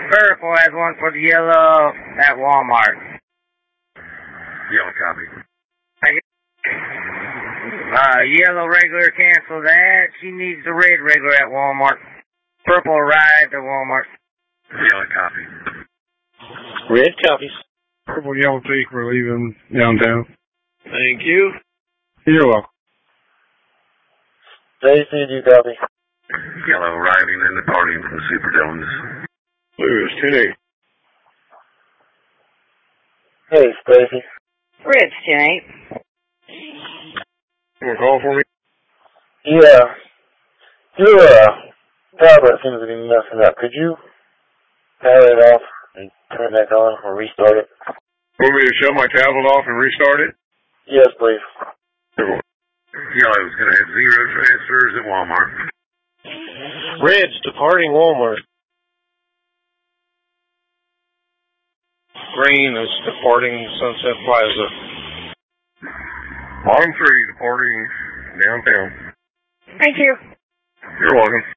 Purple has one for the yellow at Walmart. Yellow copy. Yellow regular cancel that. She needs the red regular at Walmart. Purple arrived at Walmart. Yellow copy. Red copies. Purple yellow teak, we're leaving downtown. Thank you. You're welcome. Stacy, do you copy? Yellow arriving and departing from Super Jones. Blue is 10-8. Hey, Stacy. Red's 10-8. You want to call for me? Yeah. Your tablet seems to be messing up. Could you power it off and turn it back on or restart it? Want me to shut my tablet off and restart it? Yes, please. Yellow's going to have 0 transfers at Walmart. Red's departing Walmart. Green is departing Sunset Plaza. Bottom 3 departing downtown. Thank you. You're welcome.